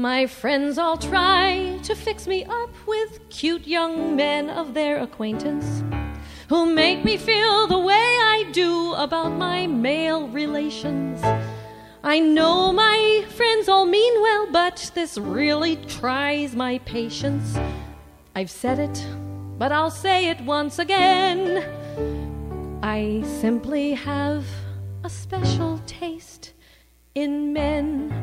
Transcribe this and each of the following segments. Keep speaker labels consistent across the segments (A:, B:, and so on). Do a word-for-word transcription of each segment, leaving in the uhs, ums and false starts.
A: My friends all try to fix me up with cute young men of their acquaintance who make me feel the way I do about my male relations. I know my friends all mean well, but this really tries my patience. I've said it, but I'll say it once again. I simply have a special taste in men.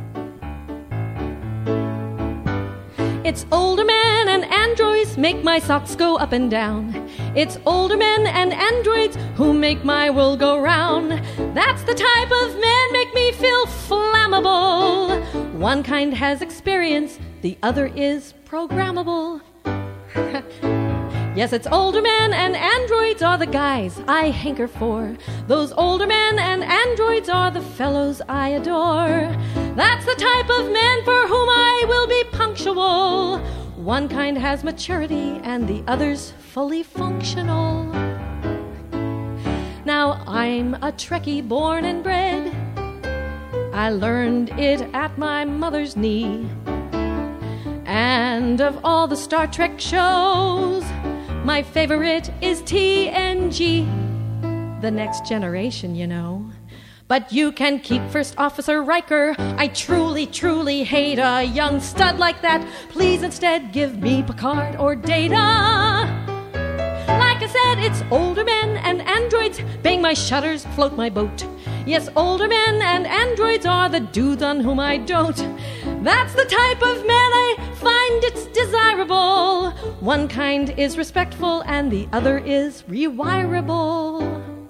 A: It's older men and androids make my socks go up and down. It's older men and androids who make my world go round. That's the type of men make me feel flammable. One kind has experience, the other is programmable. Yes, it's older men and androids are the guys I hanker for. Those older men and androids are the fellows I adore. That's the type of men for whom I will be punctual. One kind has maturity and the other's fully functional. Now I'm a Trekkie born and bred. I learned it at my mother's knee. And of all the Star Trek shows, my favorite is T N G, The Next Generation, you know. But you can keep First Officer Riker. I truly, truly hate a young stud like that. Please instead give me Picard or Data. Like I said, it's older men and androids bang my shutters, float my boat. Yes, older men and androids are the dudes on whom I dote. That's the type of man I find it's desirable. One kind is respectful and the other is rewirable.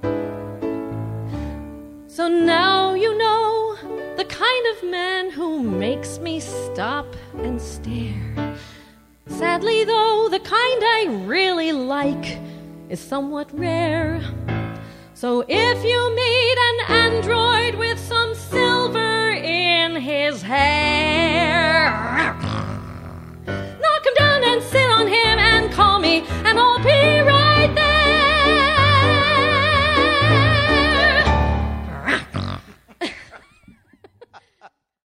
A: So now you know the kind of man who makes me stop and stare. Sadly though, the kind I really like is somewhat rare. So if you meet an android with